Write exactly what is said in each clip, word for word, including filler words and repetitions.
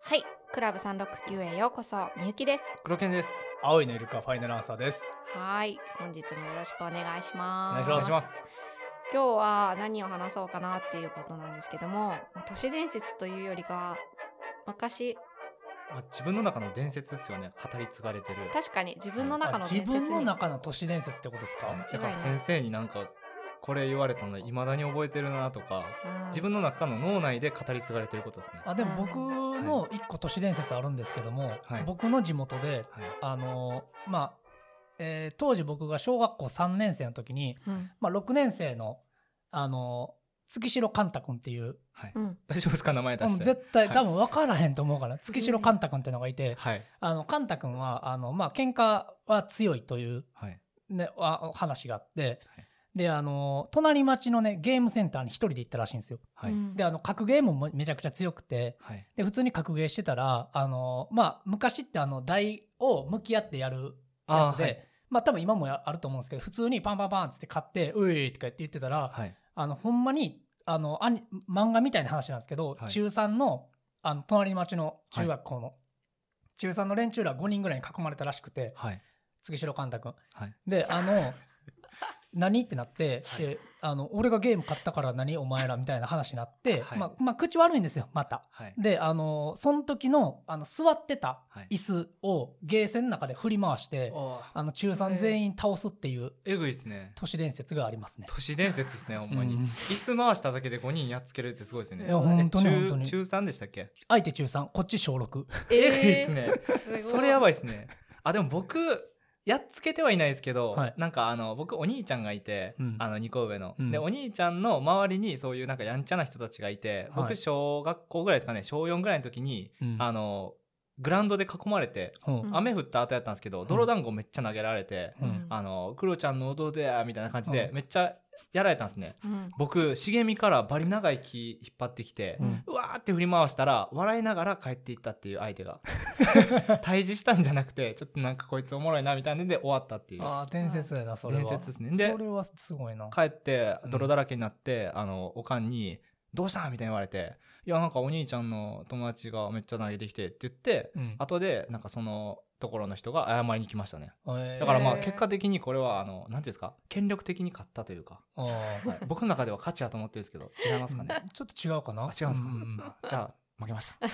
はい、クラブさんろくきゅうへようこそ。みゆきです。 黒犬です。 青いのイルカファイナルアンサーです。 はい、本日もよろしくお願いしおます。 願いします。 今日は何を話そうかなっていうことなんですけども、都市伝説というよりか昔、 まあ、自分の中の伝説ですよね。語り継がれてる。 確かに自分の中のあ伝説に、 自分の中の都市伝説ってことですか？ はい、 間違いないだから先生になんかこれ言われたのいまだに覚えてるなとか、 うん自分の中の脳内で語り継がれてることですね。 あでも僕の一個都市伝説あるんですけども、 はい僕の地元で、 はいあのまあ、えー当時僕が小学校さんねん生の時に、 うんまあ、ろくねん生のあの月城寛太君っていう、 はいうん大丈夫ですか、名前出して。 絶対はい多分分からへんと思うから月城寛太君っていうのがいて、 はいあの寛太君はあの、まあ喧嘩は強いという、 はいね、あ話があって、 はいであの隣町のねゲームセンターに一人で行ったらしいんですよ。 はいうんであの格ゲームもめちゃくちゃ強くて、 はいで普通に格ゲーしてたらあの、まあ、昔ってあの台を向き合ってやるやつで、 あーはいまあ多分今もあると思うんですけど、普通にパンパンパンっつって買ってういとかって言ってたら、 はいあのほんまにあのアニ漫画みたいな話なんですけど、 はい中さんのあの隣町の中学校の、中さんの連中らごにんぐらいに囲まれたらしくて、 はい月城寛太君はいであの何ってなって、 はいであの俺がゲーム買ったから何お前らみたいな話になって、 はいまあまあ、口悪いんですよまた。 はいであのその時のあの座ってたはい椅子をゲーセンの中で振り回して、 おーあの中さん全員倒すっていうえぐいですね。 都市伝説がありますね。 都市伝説ですね、ほんまに。 うん椅子回しただけでごにんやっつけるってすごいですね。 いや本当にえ本当に中中さんでしたっけ？ 相手中さんこっち小ろく。 えーえぐいですね。 すごいそれやばいですね。あ、でも僕やっつけてはいないですけど、 はいなんかあの僕お兄ちゃんがいて、 うんあのにこ上の、 うんでお兄ちゃんの周りにそういうなんかやんちゃな人たちがいて、僕はい小学校ぐらいですかね、小よんぐらいの時に、 うんあのグラウンドで囲まれて、 うんうん雨降った後やったんですけど、泥団子めっちゃ投げられて、 うんあのクロちゃんの弟やみたいな感じでうんめっちゃやられたんですね。 うん僕茂みからバリ長い木引っ張ってきて、 うんうわーって振り回したら笑いながら帰っていったっていう相手が退治したんじゃなくて、ちょっとなんかこいつおもろいなみたいなので終わったっていう。 あー伝説やなそれは。 伝説ですねでそれはすごいな。 帰って泥だらけになって、あのおかんに「どうした?」みたいに言われて「いやなんかお兄ちゃんの友達がめっちゃ投げてきて」って言って、 うん後でなんかそのところの人が謝りに来ましたね。 えーだからまあへー結果的にこれはあのなんていうんですか、権力的に勝ったというか、 あーはい僕の中では勝ちやと思ってるんですけど、違いますかね。 ちょっと違うかな。 あ違うんですか、 んんあじゃあ負けました。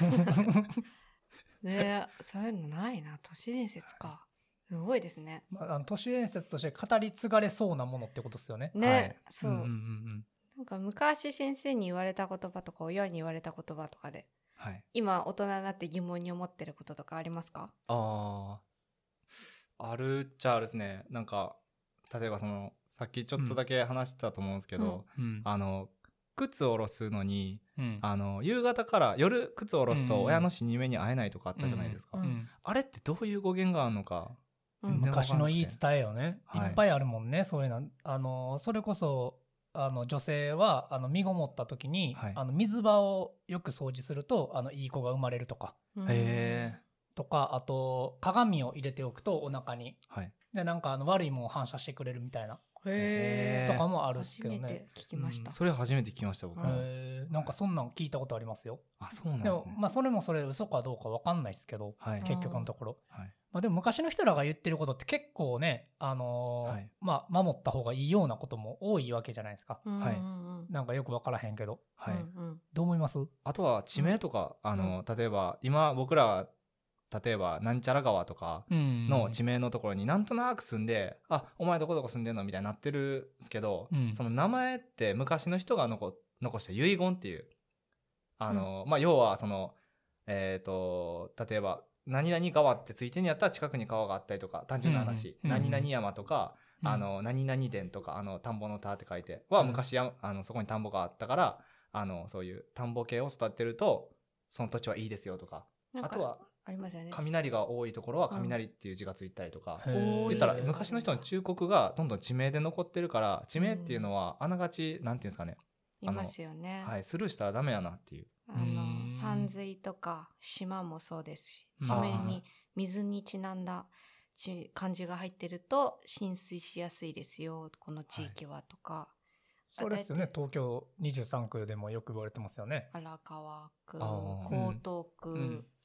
ねえ、そういうのないな。都市伝説か。すごいですね。 まあ、あの都市伝説として語り継がれそうなものってことですよね。 ね、 はいそう、 んうんうんなんか昔先生に言われた言葉とか親に言われた言葉とかではい、 今大人になって疑問に思ってることとかありますか？ あーあるっちゃあるですね。なんか例えばそのさっきちょっとだけ話してたと思うんですけど、 うんあの靴を下ろすのにうんあの夕方から夜靴を下ろすうんうんと親の死に目に会えないとかあったじゃないですか、 うんうんあれってどういう語源があるのかうん全然わからなくて昔の言い伝えよね、 はいいっぱいあるもんねそういうの。あのそれこそあの女性はあの身ごもった時に、 はいあの水場をよく掃除するとあのいい子が生まれるとかうんへえとか、あと鏡を入れておくとお腹にはいでなんかあの悪いものを反射してくれるみたいなへーとかもあるっすけどね。 初めて聞きました。 それ初めて聞きました僕、 うんへーなんかそんなん聞いたことありますよ。 あそうなんでですねもまあそれもそれ嘘かどうか分かんないですけど、 はい結局のところ、 はいまあ、でも昔の人らが言ってることって結構ね、あのーはいまあ、守った方がいいようなことも多いわけじゃないですか。 うんうんはいうんなんかよく分からへんけどはい、 うんうんどう思います？ あとは地名とか、あの例えば今僕ら例えばなんちゃら川とかの地名のところになんとなく住んで、あお前どこどこ住んでんのみたいになってるんですけど、 うんその名前って昔の人が残残した遺言っていうあの、まあ要はそのえっ、と例えば何々川ってついてんやったら近くに川があったりとか、単純な話、 うんうん何々山とか、 うんあの何々田とか、あの田んぼの田って書いてはうん昔やあのそこに田んぼがあったから、あのそういう田んぼ系を育てるとその土地はいいですよとか、 なんかあとはありますよね。 雷が多いところは雷っていう字がついたりとか、 へー言ったら多い昔の人の忠告がどんどん地名で残ってるから、地名っていうのはあながちなんていうんですかね、 いますよね。 はい、スルーしたらダメやなっていう。 あうのん山水とか島もそうですし、 うん地名に水にちなんだち漢字が入ってると浸水しやすいですよこの地域はとか、 それですよね。東京にじゅうさん区でもよく言われてますよね。 荒川区、 あー江東区、 うん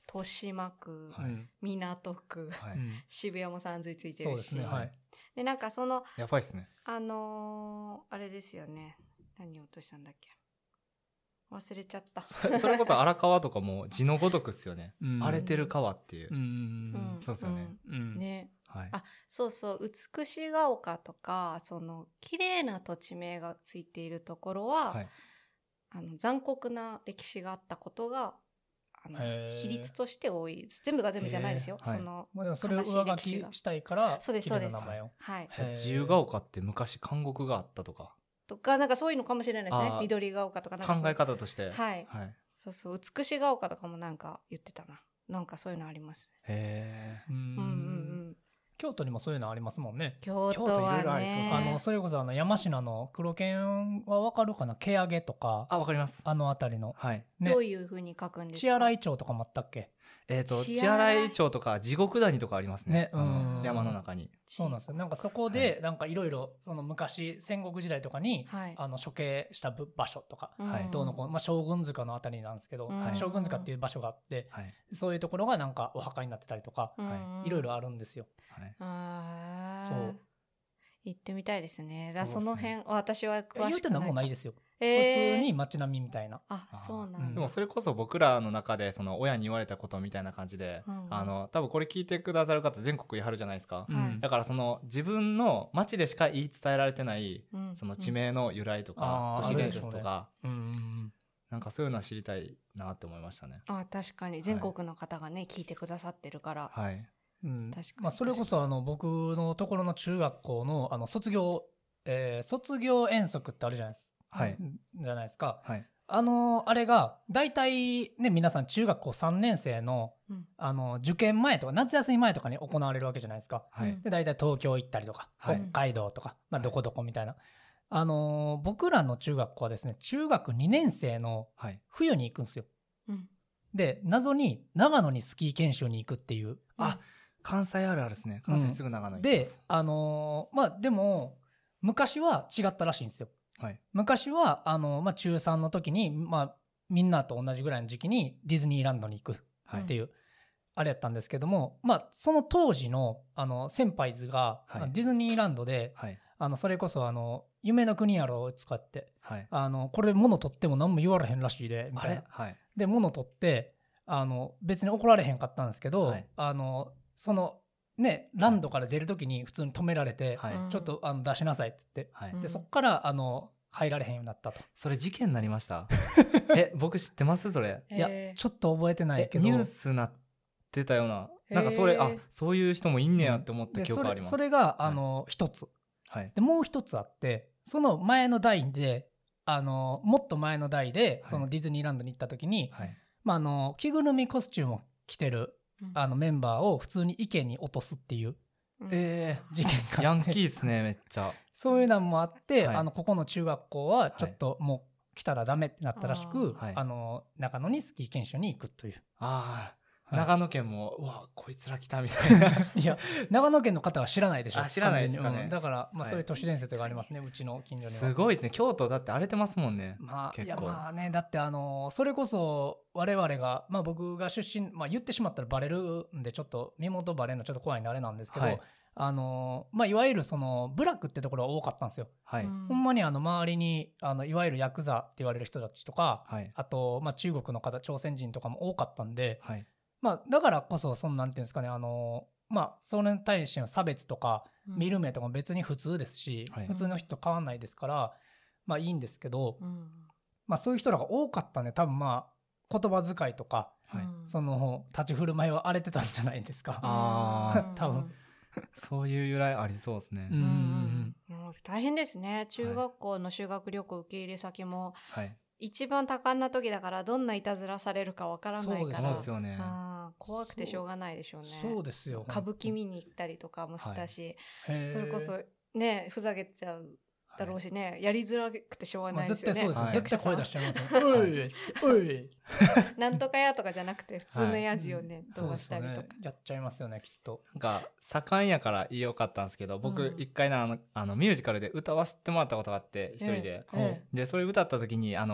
豊島区、 はい港区、 はいうん渋谷もさんずいついてそうるし、 ですねはいでなんかそのやばいっすね。 あのーあれですよね、何を落としたんだっけ、忘れちゃったそそれこそ荒川とかも字のごとくっすよね、 うん荒れてる川っていう、 うんうんそうっすよねうんうんね、 はいあそうそう美しが丘とかその綺麗な土地名がついているところは、 はいあの残酷な歴史があったことがあのへー比率として多いです。全部が全部じゃないですよ、 へーはいそのまあでもそれを悲しい上書歴史がきしたいからそうです綺麗な名前をはいじゃあへー自由が丘って昔監獄があったとかとかなんかそういうのかもしれないですね。 あー緑が丘とかなんかそう考え方としてはいはい、 そうそう美しが丘とかもなんか言ってたな、なんかそういうのありますへうね。うんうんうんん京都にもそういうのありますもんね。 京都京都いろはいろありそうですねあのそれこそあの山科の黒犬はわかるかな、毛上げとかあわかりますあの辺りのはいねどういう風に書くんですか。 血洗町とかもあったっけえっ、と血洗い血洗い町とか地獄谷とかありますねねあのうん山の中にそうなんですよ。なんかそこでなんかいろいろその昔戦国時代とかに、 はいあの処刑したぶ場所とか、 はいどうのこう、まあ、将軍塚のあたりなんですけど、 うん将軍塚っていう場所があって、 はいそういうところがなんかお墓になってたりとか、いろいろあるんですよ。 はいあそう行ってみたいですね。だからそですねそうの辺私は詳しくない言うてなんもないですよ。 えー普通に街並みみたいな。 あそうなんうんだ、 でもそれこそ僕らの中でその親に言われたことみたいな感じで、 うんあの多分これ聞いてくださる方全国いはるじゃないですか、 はいだからその自分の町でしか言い伝えられてないうんその地名の由来とか、 あー都市伝説とか、 うんうんうんなんかそういうのは知りたいなって思いましたね。 あ確かに全国の方がね、聞いてくださってるから、 はいうん確かにまあ、それこそあの僕のところの中学校のあの卒業、えー卒業遠足ってあるじゃないですか。 はいじゃないですか。 はいあのあれが大体ね皆さん中学校さんねん生のうんあの受験前とか夏休み前とかに行われるわけじゃないですか。 はい、 うんで大体東京行ったりとか、 はい北海道とか、まあ、 はいどこどこみたいな、あのー僕らの中学校はですね中学にねん生のはい、 冬に行くんですよ。 うんで謎に長野にスキー研修に行くっていう。 あ関西あるあるですね。関西すぐ長野に行きまですあのーまあでも昔は違ったらしいんですよ。 はい昔はあのー、まあ、中さんの時に、まあ、みんなと同じぐらいの時期にディズニーランドに行くはいっていう、あれやったんですけども、まあ、その当時のあの先輩図が、 はいディズニーランドではいあのそれこそあの夢の国やろを使ってはいあのこれ物取っても何も言われへんらしいでみあたいな。 れはいで物取ってあの別に怒られへんかったんですけど、 はいあのそのねランドから出る時に普通に止められて、 はいうんちょっとあの出しなさいって言って、 はい、 うんでそっからあの入られへんようになったと。 それ事件になりましたえ僕知ってますそれいやへーちょっと覚えてないえけどニュースなってたようななんかそれへーあそういう人もいんねやって思ったでそれ記憶あります、 それがあの一つはいでもう一つあってその前の代であのもっと前の代ではいそのディズニーランドに行った時に、 はいまあ、あの着ぐるみコスチュームを着てるうんあのメンバーを普通に池に落とすっていううんえ事件ー、ヤがあってンキーっすねめっちゃそういうのもあって、 はいあのここの中学校はちょっともう来たらダメってなったらしく、 あーはいあの長野にスキー研修に行くという。 ああ、 はい長野県もうわこいつら来たみたいないや長野県の方は知らないでしょ。 あ知らないですかね完全にうんだから、まあ、 はいそういう都市伝説がありますね、うちの近所には。 すごいですね京都だって荒れてますもんねまあ、い結構やまあねだってあのそれこそ我々が、まあ、僕が出身、まあ、言ってしまったらバレるんでちょっと身元バレるのちょっと怖いんであれなんですけど、 はいあのまあ、いわゆるそのブラックってところが多かったんですよ。 はい、 うんほんまにあの周りにあのいわゆるヤクザって言われる人たちとか、 はいあと、まあ、中国の方朝鮮人とかも多かったんで、 はいまあ、だからこそそのなんていうんですかねあの、まあ、それに対しての差別とかうん見る目とかも別に普通ですし、 はい普通の人と変わんないですから、まあ、いいんですけど、 うんまあ、そういう人らが多かったんで多分まあ言葉遣いとかはいうんその立ち振る舞いは荒れてたんじゃないですか。 あー多分そういう由来ありそうですね、 うんうんもう大変ですね。中学校の修学旅行受け入れ先もはい一番多感な時だからどんないたずらされるかわからないかそうらですよねあー怖くてしょうがないでしょうね。 そうですよ歌舞伎見に行ったりとかもしたし、 へーそれこそねふざけちゃうだろうしね、やりづらくてしょうがまあ、 ないですよね。 絶対そうですよ、 はい絶対声出しちゃいますよ。おいっつっておいなんとかやとかじゃなくて普通のやじをね、 そうですよ飛ばしたりとか。 ねやっちゃいますよねきっと。 なんか盛んやから言いよかったんですけど僕うん一回なあのあのミュージカルで歌わせてもらったことがあって一人で、 ええでそれ歌った時にあの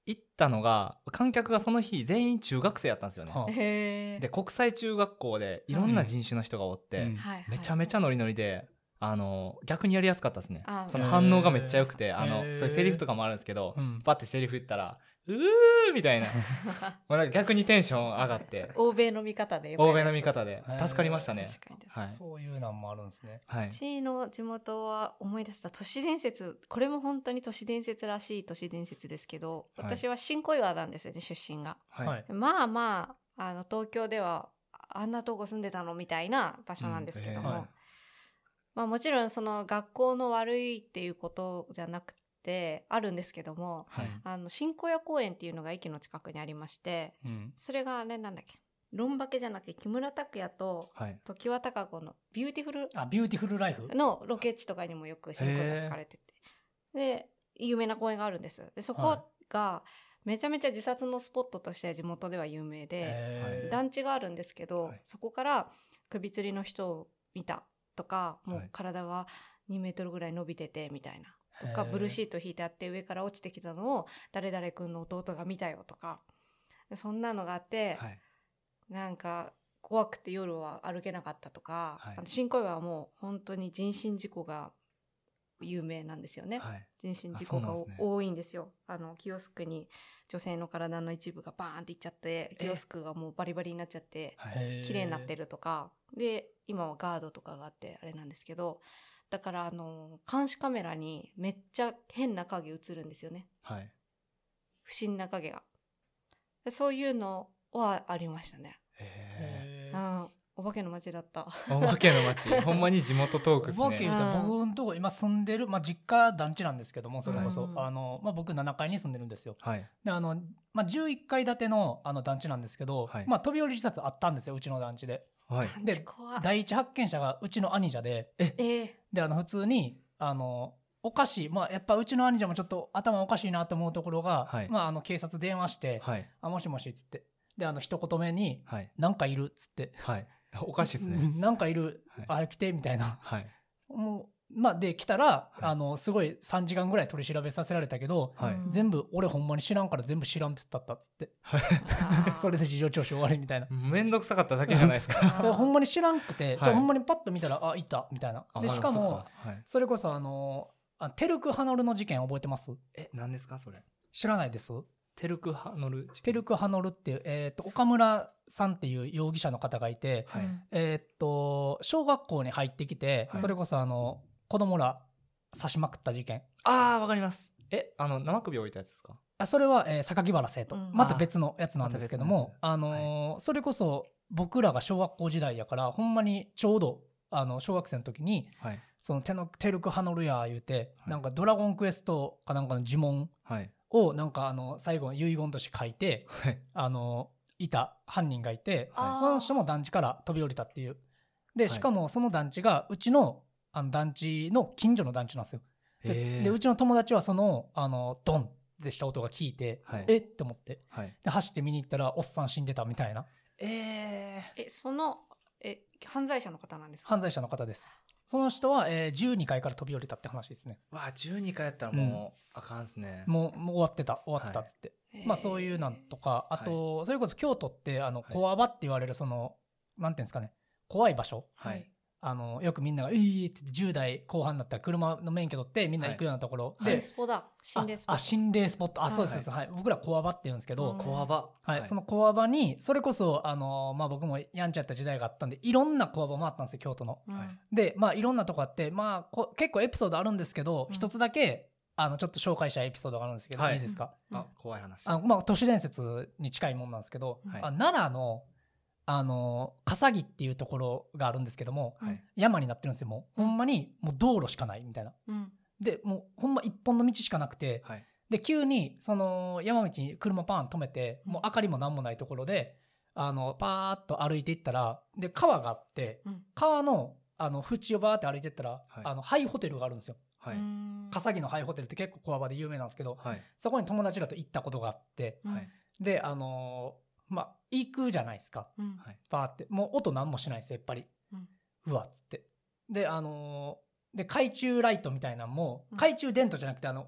行ったのが観客がその日全員中学生やったんですよね、 はあへえ。 で国際中学校でいろんな人種の人がおって、 うんはいはい、 めちゃめちゃノリノリであの逆にやりやすかったですね。 あその反応がめっちゃ良くて、 へーあのへーそういうセリフとかもあるんですけど、 うんバッてセリフ言ったらうーみたいなもうなんか逆にテンション上がって欧米の見方でよ欧米の見方でへー助かりましたね。 確かに確かに、 はいそういうのもあるんですね。 はいうちの地元は思い出した都市伝説、これも本当に都市伝説らしい都市伝説ですけど、 はい私は新小岩なんですよね、出身が。 はい、 はいまあまあ、あの東京ではあんなとこ住んでたのみたいな場所なんですけども、 うんへーまあ、もちろんその学校の悪いっていうことじゃなくてあるんですけども、 はいあの新小岩公園っていうのが駅の近くにありまして、 うんそれがあれなんだっけ、ロンバケじゃなくて木村拓哉とはい常盤貴子のビューティフルあビューティフルライフのロケ地とかにもよく新小岩が使われてて、で有名な公園があるんです。でそこがめちゃめちゃ自殺のスポットとして地元では有名で、 へー団地があるんですけど、 はいそこから首吊りの人を見たとか、もうはい体がにメートルぐらい伸びててみたいなとか、 へーブルーシート引いてあって上から落ちてきたのを誰々君の弟が見たよとか、そんなのがあって、 はいなんか怖くて夜は歩けなかったとか、 はいあの新小岩はもう本当に人身事故が有名なんですよね。 はい人身事故があそうなんですね多いんですよ。あのキオスクに女性の体の一部がバーンっていっちゃって、キオスクがもうバリバリになっちゃってはい綺麗になってる。 るとかで、今はガードとかがあってあれなんですけど、だからあの監視カメラにめっちゃ変な影映るんですよね、 はい不審な影が。でそういうのはありましたね。 へへーうん、お化けの街だった。 ーお化けの街ほんまに地元トークですお化け言ね。 うたらうん僕のとこ今住んでる、まあ、実家団地なんですけども、それこそ、 うんあのまあ、僕ななかいに住んでるんですよ。 はいであの、まあ、じゅういっかい建てのあの団地なんですけど、 はいまあ、飛び降り自殺あったんですよ、うちの団地で。 はい団地怖い。 第一発見者がうちの兄者で、 えーであの普通にあのおかしい、まあ、やっぱうちの兄者もちょっと頭おかしいなと思うところが、 はいまあ、あの警察電話して「 はいあもしもし」っつってであの一言目にはい 「なんかいる」っつってはいおかしいですうね。 んなんかいる、 はいあ来てみたいなはいもうまあで来たら、 はいあのすごいさんじかんぐらい取り調べさせられたけど、 はいうん全部俺ほんまに知らんから全部知らんって言ったったっつってあーそれで事情聴取終わりみたいな。 めんどくさかっただけじゃないですか。 あだからほんまに知らんくて、 いじゃあほんまにパッと見たらあいたみたいな。 あでしかもそっはいそれこそあのあテルク・ハノルの事件覚えてます？ え何ですかそれ。 知らないです。 テルクハノル事件テルク・ハノルっていう、えー、と岡村さんっていう容疑者の方がいて、 はいうんえーっと小学校に入ってきて、 はいそれこそあの子供ら刺しまくった事件。 ああわかります。えあの生首置いたやつですか。 あそれは、えー榊原生徒、 うんまた別のやつなんですけども、 ああのーそれこそ僕らが小学校時代やからほんまにちょうどあの小学生の時にはいそのテのテルク・ハノルや言うて、 はいなんかドラゴンクエストかなんかの呪文はいをなんかあの最後の遺言として書いてはいあのいた犯人がいて、 あーその人も団地から飛び降りたっていう。でしかもその団地がうちのあの団地の近所の団地なんですよ。でへーでうちの友達はそのあのドンってした音が聞いて、 はいえって思ってはいで走って見に行ったらおっさん死んでたみたいなええそのえ犯罪者の方なんですか？ 犯罪者の方です。その人は、えーじゅうにかいから飛び降りたって話ですね。 ー、わあじゅうにかいやったらもう、あかんっすね。 もうもう終わってた終わってたっつって、 へーまあそういうなんとかあと、それこそ京都ってあのはい小網場って言われるそのなんていうんですかね怖い場所、 はいあのよくみんなが「えー!」って言ってじゅう代後半になったら車の免許取ってみんな行くようなところ、 心でスポだ。心霊スポ。 ああ心霊スポットあはいそうですそうです、はい僕ら小網場って言うんですけど、 うん小幅はいその小網場にそれこそあの、まあ、僕もやんちゃやった時代があったんでいろんな小網場回ったんですよ京都の。 うんはいでまあいろんなとこあってまあこ結構エピソードあるんですけどうん一、つだけあのちょっと紹介したいエピソードがあるんですけど、 はいいいですか？ あ怖い話。 あのまあ、都市伝説に近いもんなんですけど、 はいあ奈良のあの笠木っていうところがあるんですけども、 はい山になってるんですよ。もうほんまにもう道路しかないみたいな。 うんでもうほんま一本の道しかなくて、 はいで急にその山道に車パーン止めて、もう明かりも何もないところであのパーッと歩いていったらで川があって、 うん川のあの縁をバーって歩いていったら、 はいあのハイホテルがあるんですよ。 はいうん笠木のハイホテルって結構小網場で有名なんですけど、 はいそこに友達らと行ったことがあって、 うんはいであのーまあ行くじゃないですか。 うんはいバーってもう音何もしないですやっぱり、 うんうわっつってであのーで懐中ライトみたいなのもうん懐中電灯じゃなくてあの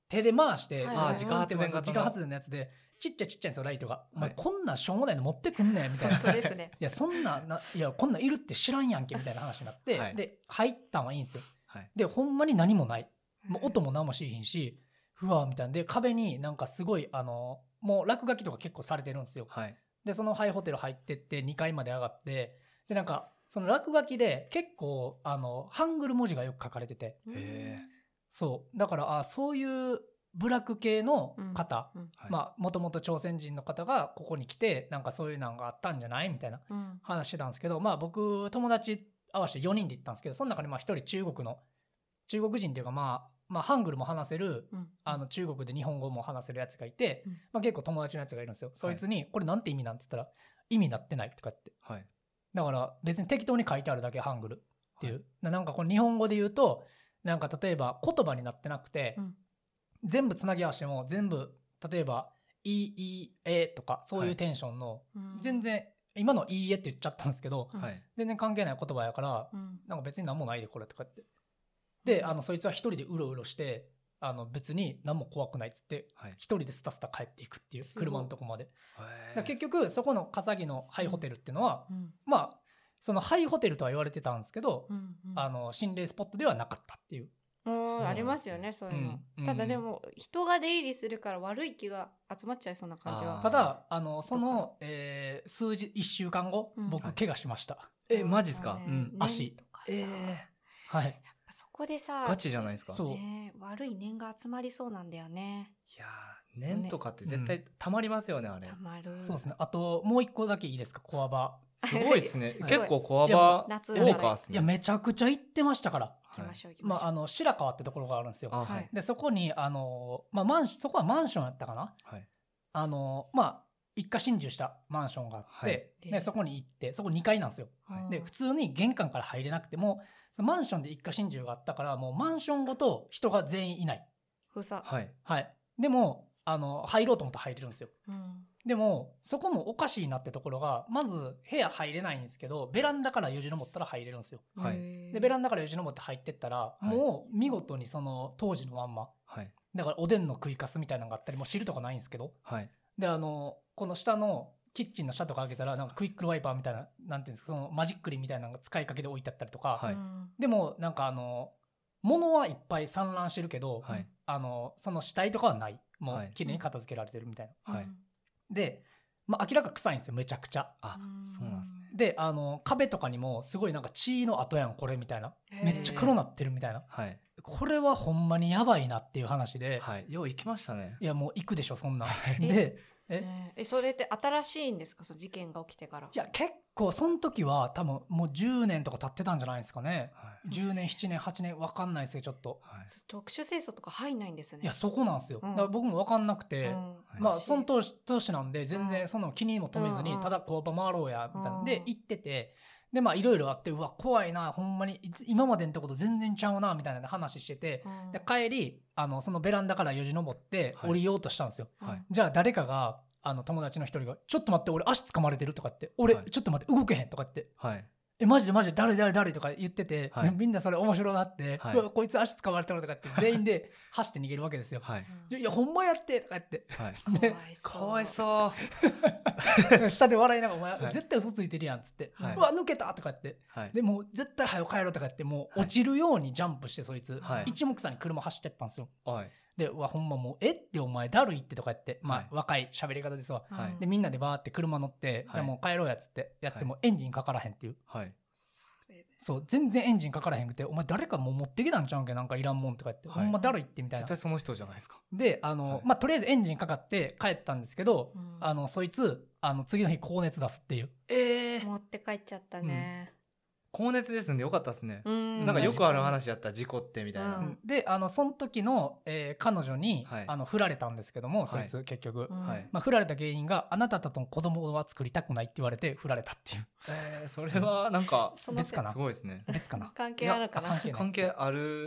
手で回して、 はいあー自家発電型の自家発電のやつでちっちゃいちっちゃいんですよライトが、お前はいこんなんしょうもないの持ってくんねんみたいな本当ですね。 いやそんなないやこんなんいるって知らんやんけみたいな話になって、 はいで入ったんはいいんですよ。 はいでほんまに何もない、もう音も何もしいひんし、ふわーみたいなんで壁になんかすごいあのもう落書きとか結構されてるんですよ。 はいでそのハイホテル入ってってにかいまで上がって、でなんかその落書きで結構あのハングル文字がよく書かれてて、 へそうだからあそういう部落系の方、 うんはいまあもともと朝鮮人の方がここに来てなんかそういうのがあったんじゃないみたいなうん話してたんですけど、まあ僕友達合わせてよにんで行ったんですけど、その中にまあひとり中国の中国人っていうかまあまあハングルも話せるうんあの中国で日本語も話せるやつがいて、 うんまあ、結構友達のやつがいるんですよ。そいつにこれなんて意味なんて言ったら意味なってないとかって、 はいだから別に適当に書いてあるだけハングルっていう、ななんかこの日本語で言うとなんか例えば言葉になってなくて、 うん全部つなぎ合わせても全部例えば「いいいいえ」とかそういうテンションの、 うん全然今の「いいえ」って言っちゃったんですけど、 うんはい全然関係ない言葉やから、 うんなんか別に何もないでこれとかってで、あのそいつは一人でうろうろしてあの別に何も怖くないっつってはい一人でスタスタ帰っていくっていうすごい車のとこまで。 へだーから結局そこの笠木のハイホテルっていうのは、 うんまあそのハイホテルとは言われてたんですけど、 うんうんあの心霊スポットではなかったっていう。 うんそうありますよねそういうの、 うんただでも人が出入りするから悪い気が集まっちゃいそうな感じはあーただあのその、えー数日いっしゅうかんご、 うん僕はい怪我しました。 えマジっすかねうん足念とかさ、 えやっはい。 ぱそこでさガチじゃないですか。 そうね悪い念が集まりそうなんだよねいやー念とかって絶対たまりますよね、あれたまるそうですね。あともう一個だけいいですか、コアバ。 すごいですねすごい結構コアバ夏多かっすね。 いやめちゃくちゃ行ってましたから。 行きましょう行きまああましょう、 の白川ってところがあるんですよ。 あははいいでそこにあのまあマンシそこはマンションやったかな。 はいあのまあ一家心中したマンションがあって、 はいでそこに行ってそこにかいなんですよ。 はいで普通に玄関から入れなくてもそのマンションで一家心中があったからもうマンションごと人が全員いない。 封鎖、 はいはい。でもあの入ろうと思ったら入れるんですよ。 うんでもそこもおかしいなってところがまず部屋入れないんですけどベランダからよじ登ったら入れるんですよ。 はいへーでベランダからよじ登って入ってったら、 いもう見事にその当時のまんまはいだからおでんの食いかすみたいなのがあったりもう汁とかないんですけど、 はいであのこの下のキッチンの下とか開けたらなんかクイックルワイパーみたいななんていうんですかそのマジックリンみたいなのが使いかけで置いてあったりとか、 はいうんでもなんかあの物はいっぱい散乱してるけど、 はいあのその死体とかはないもはいう綺麗に片付けられてるみたいな、 はいうんで、まあ、明らか臭いんですよめちゃくちゃ。 あうんそうなんですね。 であの壁とかにもすごいなんか血の跡やんこれみたいなへーめっちゃ黒なってるみたいなはいこれはほんまにやばいなっていう話で、 はいよう行きましたね。 いやもう行くでしょそんなん、 はいでえねえそれって新しいんですかその事件が起きてからいや結構その時は多分もうじゅうねんとか経ってたんじゃないですかね。 はいじゅうねんななねんはちねん分かんないですけどちょっとはい特殊清楚とか入んないんですねいやそこなんですよ、 うんだから僕も分かんなくて、 うんまあ私その年年なんで全然その気にも留めずにうんうんただ工場回ろうやみたいなんでうん行っててでまあいろいろあってうわ怖いなほんまにいつ今までのとこと全然ちゃうなみたいな話しててうんで帰りあのそのベランダからよじ登ってはい降りようとしたんですよ、 うんはいじゃあ誰かがあの友達の一人が「ちょっと待って俺足掴まれてる」とかって「俺はいちょっと待って動けへん」とかってはい 「えマジでマジで誰誰誰」とか言ってて、 はいでみんなそれ面白なって「 はいうわこいつ足掴まれてる」とかって全員で走って逃げるわけですよ。 はいいやいやほんまやってとか言ってはいでかわいそうかわいそう。 下で笑いながら「お前、 はい絶対嘘ついてるやん」っつって「 はいうわ抜けた!」とか言ってはいでもう絶対早く帰ろうとか言ってもうはい落ちるようにジャンプしてそいつ、 はい一目散に車走ってったんですよ。 はいでうわほんまもう「えっ?」てお前だるいってとか言ってまあ、 はい若い喋り方ですわ。 はいでみんなでバーって車乗って、 はいじゃあもう帰ろうやっつってやってもエンジンかからへんっていう、 はいそう全然エンジンかからへんくてお前誰かもう持ってきたんちゃうんけなんかいらんもんとか言って、 はいほんまだるいってみたいな絶対その人じゃないですか。 であの、 はいまあとりあえずエンジンかかって帰ったんですけど、 うんあのそいつあの次の日高熱出すっていうええ持って帰っちゃったね高熱ですんでよかったですね。 うんなんかよくある話やったら事故ってみたいな。 うんであのその時の、えー彼女に、 はいあの振られたんですけども、 はいそいつ結局、 うんはいまあ、振られた原因があなたとの子供は作りたくないって言われて振られたっていうえーそれはなんかその別かなすごいですね。 別かな関係あるかないや関係ない関係ある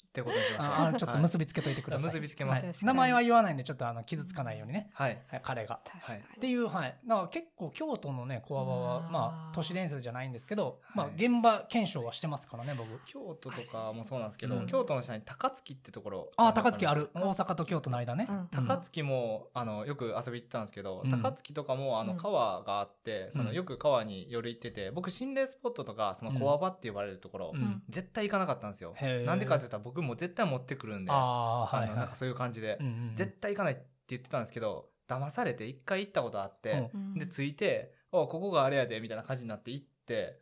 ってことにしました。 あちょっと結びつけといてください。 結びつけます、 はい、名前は言わないんでちょっとあの傷つかないようにね、 はいはい、彼が確かに、 っていう、はい、だから結構京都のねコアバはあまあ都市伝説じゃないんですけど、まあ、 はい現場検証はしてますからね僕。 京都とかもそうなんですけど、 うん京都の下に高槻ってところ、 あ高槻ある、 高槻大阪と京都の間ね、 うん高槻もあのよく遊び行ってたんですけど、 うん高槻とかもあのうん川があって、そのうんよく川に夜行ってて、僕心霊スポットとかそのコア場って呼ばれるところ、 うん絶対行かなかったんですよ。 へーなんでかって言ったら僕も絶対持ってくるんで、あああはいはい、 のなんかそういう感じで、 うんうんうん、 絶対行かないって言ってたんですけど、騙されて一回行ったことあって、 うんで着いて「おここがあれやで」みたいな感じになって行って、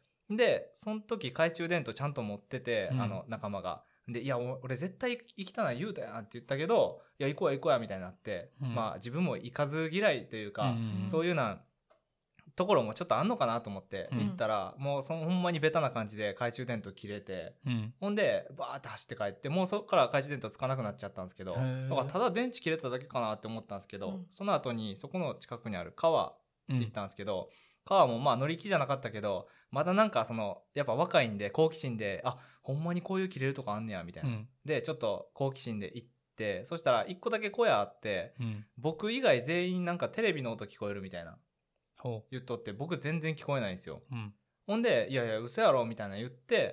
でその時懐中電灯ちゃんと持ってて、 うんあの仲間が。でいや俺絶対行きたない言うたやんって言ったけど、いや行こうや行こうやみたいになって、 うんまあ自分も行かず嫌いというか、 うんそういうなところもちょっとあんのかなと思ってうん行ったら、もうそのほんまにベタな感じで懐中電灯切れて、 うんほんでバーって走って帰って、もうそこから懐中電灯つかなくなっちゃったんですけど、 へーだからただ電池切れただけかなって思ったんですけど、 うんその後にそこの近くにある川うん行ったんですけど、川もまあ乗り気じゃなかったけど、まだなんかそのやっぱ若いんで好奇心で、あほんまにこういう切れるとこあんねやみたいな、 うんでちょっと好奇心で行って、そしたら一個だけ小屋あって、 うん僕以外全員なんかテレビの音聞こえるみたいなほ言っとって、僕全然聞こえないんですよ。 う、うんほんでいやいや嘘やろみたいな言って、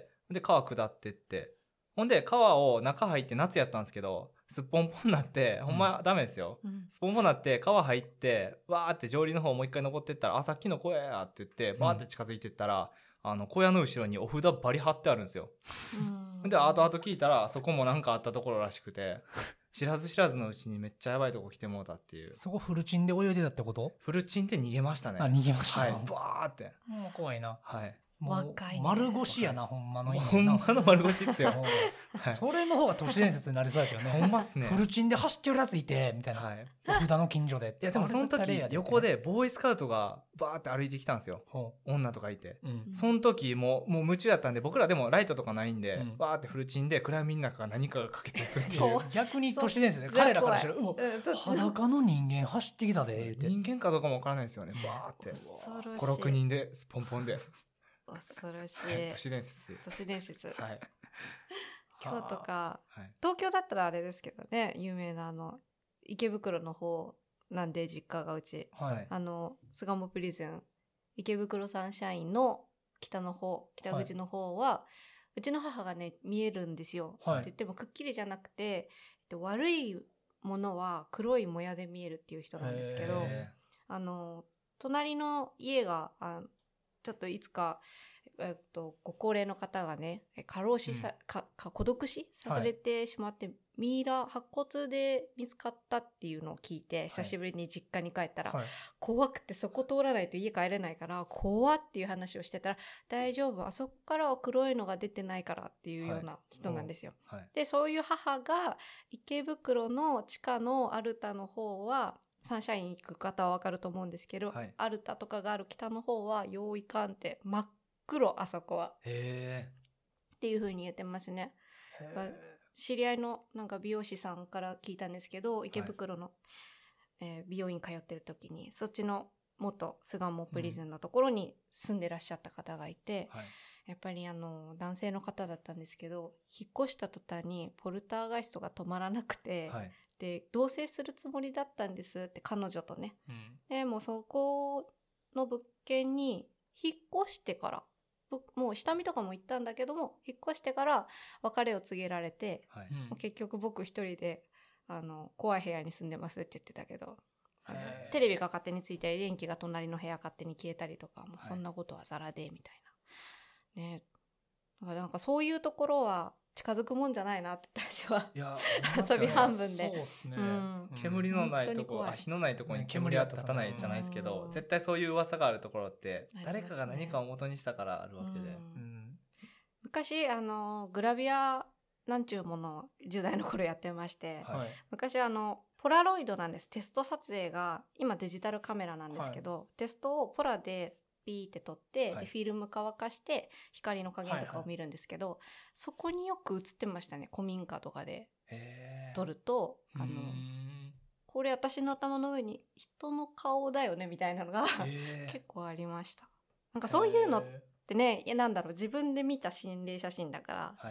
で川下ってって、ほんで川を中入って夏やったんですけど、すっぽんぽんなって、ほんまダメですよ、 うんスポンポンなって川入ってわーって上流の方もう一回登ってったら、あさっきの小屋やって言ってバーって近づいてったら、あの小屋の後ろにお札バリ貼ってあるんですよ。 うんで後々聞いたらそこもなんかあったところらしくて、知らず知らずのうちにめっちゃやばいとこ来てもうたっていう。 そこフルチンで泳いでたってこと？ フルチンで逃げましたね。 あ逃げました、 はい、バーって。 もう怖いな。 はい、 もう若いね丸腰やなほんまの意味ほんまの丸腰っすよ。 もうはいそれの方が都市伝説になりそうやけどね。 ほんまっすね。 フルチンで走ってるやついてみたいな、 はい、 お札の近所で。 いやでもその時横でボーイスカウトがバーって歩いてきたんですよ。 ほ女とかいて、 う、うんその時ももう夢中やったんで、僕らでもライトとかないんで、 うんバーってフルチンで暗闇の中から何かがかけていくっていう怖い逆に都市伝説でそう彼らからしたら、うわうんそうそう裸の人間走ってきたで言うて、 人間かどうかもわからないですよね。バーって恐ろしいごろくにんでスポンポンで恐ろしい都市伝説。 都市伝説、 はい京都かはい東京だったらあれですけどね、有名なあの池袋の方なんで、実家がうちはいあの巣鴨プリズン池袋サンシャインの北の方、北口の方は、うちの母がね見えるんですよ、 はいって言ってもくっきりじゃなくて、えっと悪いものは黒いもやで見えるっていう人なんですけど、 へあの隣の家があちょっといつか、えっと、ご高齢の方がね過労死さ、 うんかか孤独死させてしまって、ミイラ白骨で見つかったっていうのを聞いて、久しぶりに実家に帰ったら、 はい怖くてそこ通らないと家帰れないから怖っていう話をしてたら、大丈夫あそこからは黒いのが出てないからっていうような人なんですよ。 ーはいでそういう母が池袋の地下のアルタの方は、サンシャイン行く方は分かると思うんですけど、 はいアルタとかがある北の方はよういかんって真っ黒、あそこはへっていう風に言ってますね。まあ知り合いのなんか美容師さんから聞いたんですけど、池袋の、えー美容院通ってる時にそっちの元巣鴨プリズンのところに住んでらっしゃった方がいて、 ーはいやっぱりあの男性の方だったんですけど、引っ越した途端にポルターガイストが止まらなくて、 はいで同棲するつもりだったんですって、彼女とね。 うんでもうそこの物件に引っ越してから、ぶもう下見とかも行ったんだけども、引っ越してから別れを告げられて、 はいうんもう結局僕一人であの怖い部屋に住んでますって言ってたけど、あのへーテレビが勝手についたり電気が隣の部屋勝手に消えたりとか、もうはいそんなことはザラでみたいな、ね。だからなんかそういうところは近づくもんじゃないなって私はいや遊び半分でそうっすね、 うん煙のないとこ、 本当に怖いあ火のないとこに煙は立たないじゃないですけど、 うん絶対そういう噂があるところってありますね誰かが何かを元にしたからあるわけで、 うんうん昔あのグラビアなんちゅうものをじゅう代の頃やってまして、 はいはい昔あのポラロイドなんです。テスト撮影が今デジタルカメラなんですけど、テストをポラでピーって撮って、 はいでフィルム乾かして光の加減とかを見るんですけど、そこによく映ってましたね。古民家とかでへー撮ると、あのうんこれ私の頭の上に人の顔だよねみたいなのがへー結構ありました。なんかそういうのってね、いやなんだろう、自分で見た心霊写真だからはい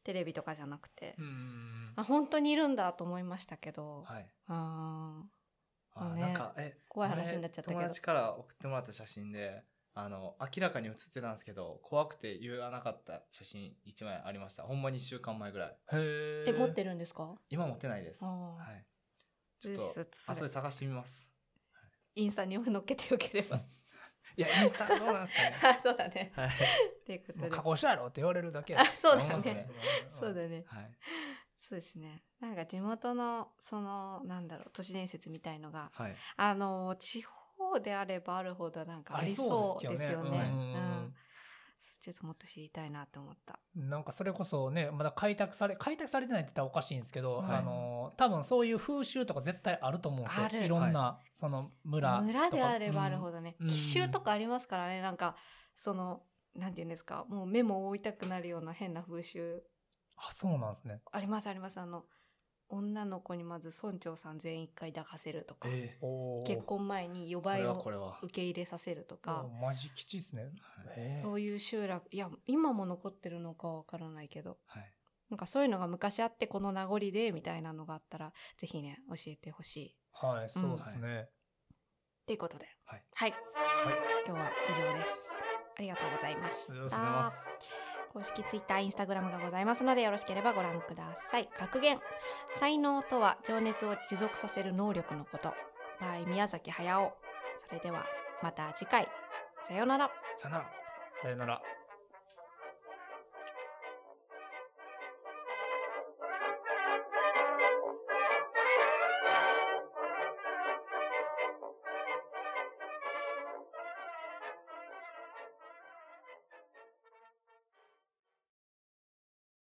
テレビとかじゃなくて、 うん。 あ本当にいるんだと思いましたけど、 はい。 ああ、 ねなんかえ怖い話になっちゃったけど友達から送ってもらった写真で、あの明らかに写ってたんですけど怖くて言わなかった写真いちまいありました。ほんまにいっしゅうかんまえぐらい。 へえ持ってるんですか？ 今持ってないです。 あーはい。ちょっとそれ後で探してみます。 インスタに載っけてよければいやインスタどうなんですかね。 あそうだね、 はい。 ということでもう加工しやろって言われるだけやあそうだ思いますねねそうだね、 はい。 そうですね。なんか地元のそのなんだろう都市伝説みたいのが、 はい。 あの地方であればあるほどなんかありそうですよね。 うんうんちょっともっと知りたいなって思った。 なんかそれこそねまだ開拓され開拓されてないって言ったらおかしいんですけど、 はいあの多分そういう風習とか絶対あると思うんですよ。 あるいろんな、その村とか村であればあるほどね、 うん奇襲とかありますからね。なんかそのなんていうんですか、もう目も覆いたくなるような変な風習あそうなんですね。 ありますあります。あの女の子にまず村長さん全員一回抱かせるとか、 えー、 おー結婚前に予これ売をはこれは。 受け入れさせるとか、 おマジ基地ですね。 はいへーそういう集落、いや今も残ってるのかわからないけど、 はい。 なんかそういうのが昔あってこの名残でみたいなのがあったらぜひね教えてほしいはいそうですね。 ということで、 はい。 はい、 はい今日は以上です。ありがとうございました。 ありがとうございます。 公式ツイッター、インスタグラムがございますのでよろしければご覧ください。格言、才能とは情熱を持続させる能力のこと。by 宮崎駿。それではまた次回。さようなら。 さよなら。 さよなら。